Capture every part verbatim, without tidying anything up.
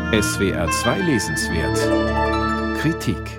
S W R zwei Lesenswert Kritik.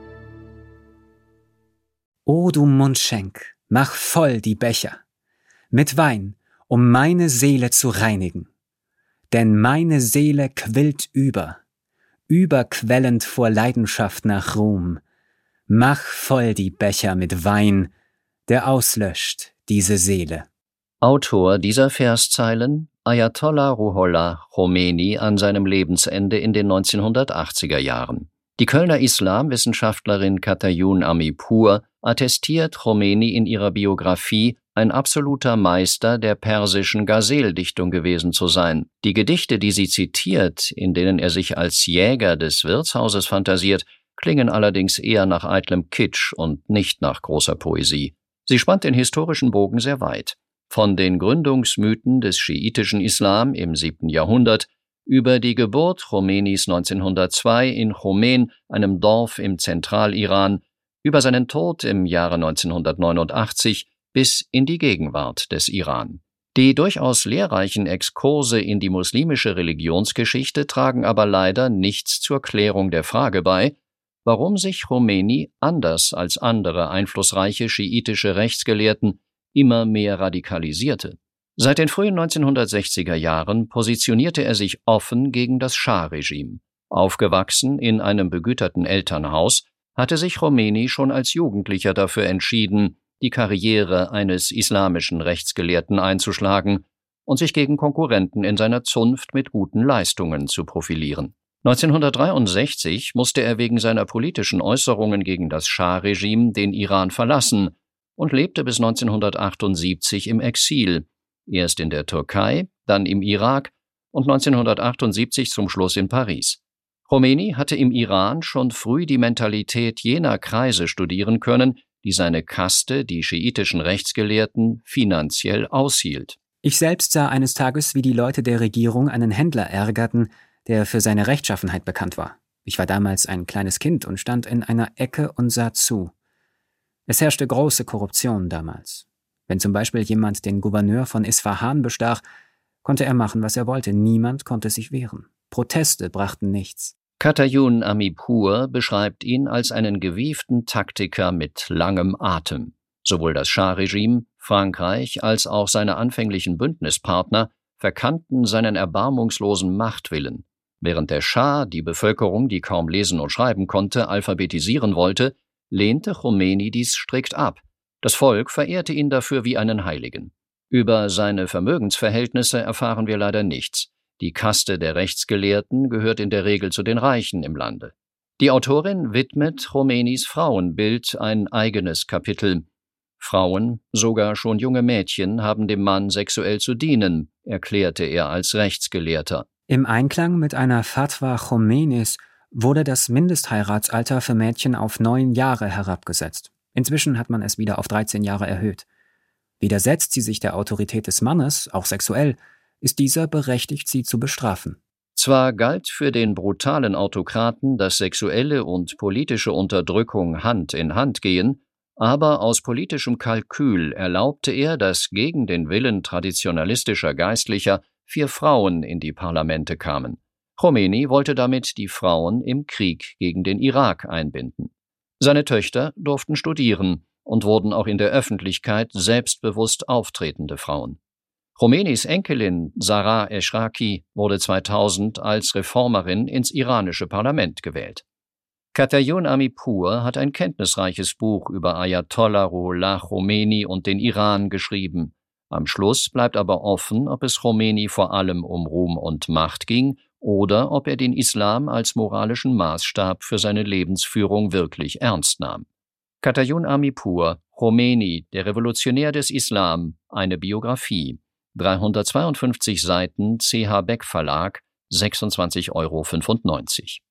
O du Mundschenk, mach voll die Becher mit Wein, um meine Seele zu reinigen. Denn meine Seele quillt über, überquellend vor Leidenschaft nach Ruhm. Mach voll die Becher mit Wein, der auslöscht diese Seele. Autor dieser Verszeilen Ayatollah Ruhollah Khomeini an seinem Lebensende in den neunzehnhundertachtziger Jahren. Die Kölner Islamwissenschaftlerin Katayoun Amipur attestiert Khomeini in ihrer Biografie, ein absoluter Meister der persischen Gazeldichtung gewesen zu sein. Die Gedichte, die sie zitiert, in denen er sich als Jäger des Wirtshauses fantasiert, klingen allerdings eher nach eitlem Kitsch und nicht nach großer Poesie. Sie spannt den historischen Bogen sehr weit. Von den Gründungsmythen des schiitischen Islam im siebten Jahrhundert über die Geburt Khomeinis neunzehnhundertzwei in Khomen, einem Dorf im Zentraliran, über seinen Tod im Jahre neunzehnhundertneunundachtzig bis in die Gegenwart des Iran. Die durchaus lehrreichen Exkurse in die muslimische Religionsgeschichte tragen aber leider nichts zur Klärung der Frage bei, warum sich Khomeini anders als andere einflussreiche schiitische Rechtsgelehrten immer mehr radikalisierte. Seit den frühen neunzehnhundertsechziger Jahren positionierte er sich offen gegen das Schah-Regime. Aufgewachsen in einem begüterten Elternhaus, hatte sich Khomeini schon als Jugendlicher dafür entschieden, die Karriere eines islamischen Rechtsgelehrten einzuschlagen und sich gegen Konkurrenten in seiner Zunft mit guten Leistungen zu profilieren. neunzehnhundertdreiundsechzig musste er wegen seiner politischen Äußerungen gegen das Schah-Regime den Iran verlassen und lebte bis neunzehnhundertachtundsiebzig im Exil, erst in der Türkei, dann im Irak und neunzehnhundertachtundsiebzig zum Schluss in Paris. Khomeini hatte im Iran schon früh die Mentalität jener Kreise studieren können, die seine Kaste, die schiitischen Rechtsgelehrten, finanziell aushielt. Ich selbst sah eines Tages, wie die Leute der Regierung einen Händler ärgerten, der für seine Rechtschaffenheit bekannt war. Ich war damals ein kleines Kind und stand in einer Ecke und sah zu. Es herrschte große Korruption damals. Wenn zum Beispiel jemand den Gouverneur von Isfahan bestach, konnte er machen, was er wollte. Niemand konnte sich wehren. Proteste brachten nichts. Katayoun Amipur beschreibt ihn als einen gewieften Taktiker mit langem Atem. Sowohl das Schah-Regime, Frankreich als auch seine anfänglichen Bündnispartner verkannten seinen erbarmungslosen Machtwillen. Während der Schah die Bevölkerung, die kaum lesen und schreiben konnte, alphabetisieren wollte, lehnte Khomeini dies strikt ab. Das Volk verehrte ihn dafür wie einen Heiligen. Über seine Vermögensverhältnisse erfahren wir leider nichts. Die Kaste der Rechtsgelehrten gehört in der Regel zu den Reichen im Lande. Die Autorin widmet Khomeinis Frauenbild ein eigenes Kapitel. Frauen, sogar schon junge Mädchen, haben dem Mann sexuell zu dienen, erklärte er als Rechtsgelehrter. Im Einklang mit einer Fatwa Khomeinis wurde das Mindestheiratsalter für Mädchen auf neun Jahre herabgesetzt. Inzwischen hat man es wieder auf dreizehn Jahre erhöht. Widersetzt sie sich der Autorität des Mannes, auch sexuell, ist dieser berechtigt, sie zu bestrafen. Zwar galt für den brutalen Autokraten, dass sexuelle und politische Unterdrückung Hand in Hand gehen, aber aus politischem Kalkül erlaubte er, dass gegen den Willen traditionalistischer Geistlicher vier Frauen in die Parlamente kamen. Khomeini wollte damit die Frauen im Krieg gegen den Irak einbinden. Seine Töchter durften studieren und wurden auch in der Öffentlichkeit selbstbewusst auftretende Frauen. Khomeinis Enkelin Sarah Eshraki wurde zweitausend als Reformerin ins iranische Parlament gewählt. Katayoun Amipur hat ein kenntnisreiches Buch über Ayatollah Ruhollah Khomeini und den Iran geschrieben. Am Schluss bleibt aber offen, ob es Khomeini vor allem um Ruhm und Macht ging oder ob er den Islam als moralischen Maßstab für seine Lebensführung wirklich ernst nahm. Katayoun Amipur, Khomeini, der Revolutionär des Islam, eine Biografie. dreihundertzweiundfünfzig Seiten, C H Beck Verlag, sechsundzwanzig Euro fünfundneunzig.